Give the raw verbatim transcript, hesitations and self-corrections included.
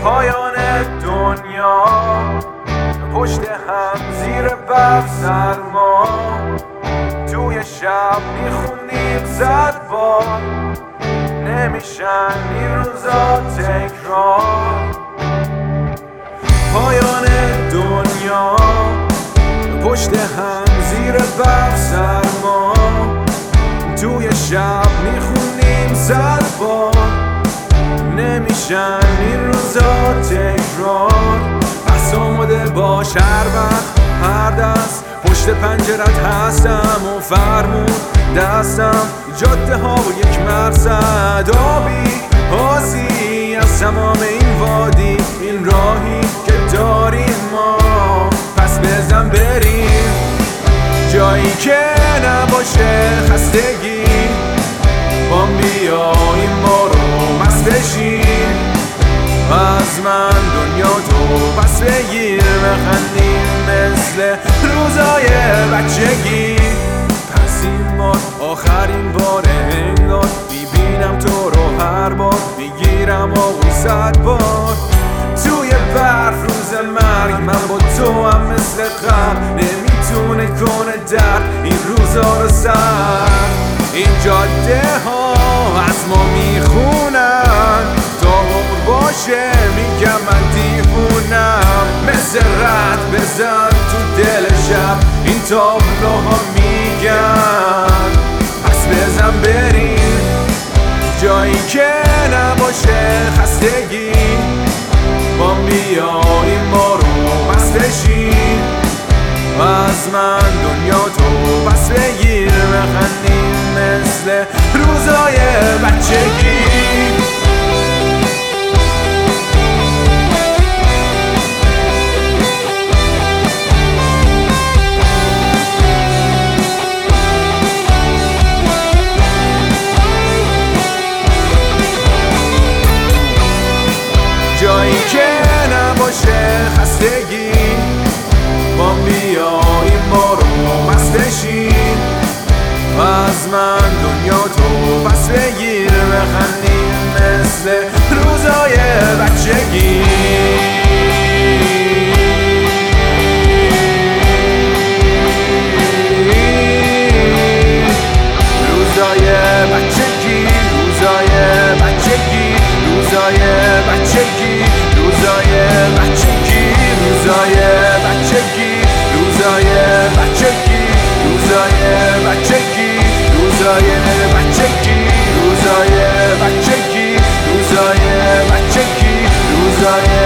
پایان دنیا پشت هم زیر برف سرما توی شب میخونیم زد بار نمیشن این روزا تکرار پایان دنیا پشت هم زیر برف سرما توی شب میخونیم زد بار نمیشن این روزا تکرار پس آماده باش هر وقت هر دست پشت پنجرت هستم و فرمون دستم جاده ها و یک مرصد آبی حاضی از تمام این وادی این راهی که داریم ما پس بزن بریم جایی که نباشه خستگی بام بیاییم ما رو مست بشیم از من دنیا تو پس بگیر بخندیم مثل روزای بچگی پس این بار آخرین بار انگار میبینم تو رو هر بار میگیرم آقوی صد بار توی برف روز مرگ من با تو هم مثل قبل نمیتونه کنه درد این روزا رو سر این جاده ها از ما میخونن تا عمر باشه میگم من دیوونم مثل رد بزن تو دل شب این تابلوها میگن پس بزن بریم جایی که نباشه خستگی با بیاییم ما رو مست بشیم از من دنیا تو پس بگیر بخندیم مثل روزای بچگی جایی که نباشه خستگی با بیاییم ما رو مست بشیم از من دنیا تو پس بگیر بخندیم مثل روزای بچگی روزای بچگی روزای بچگی روزای بچگی روزای بچگی روزای بچگی روزای بچگی روزای بچگی روزای بچگی روزای بچگی روزای بچگی روزای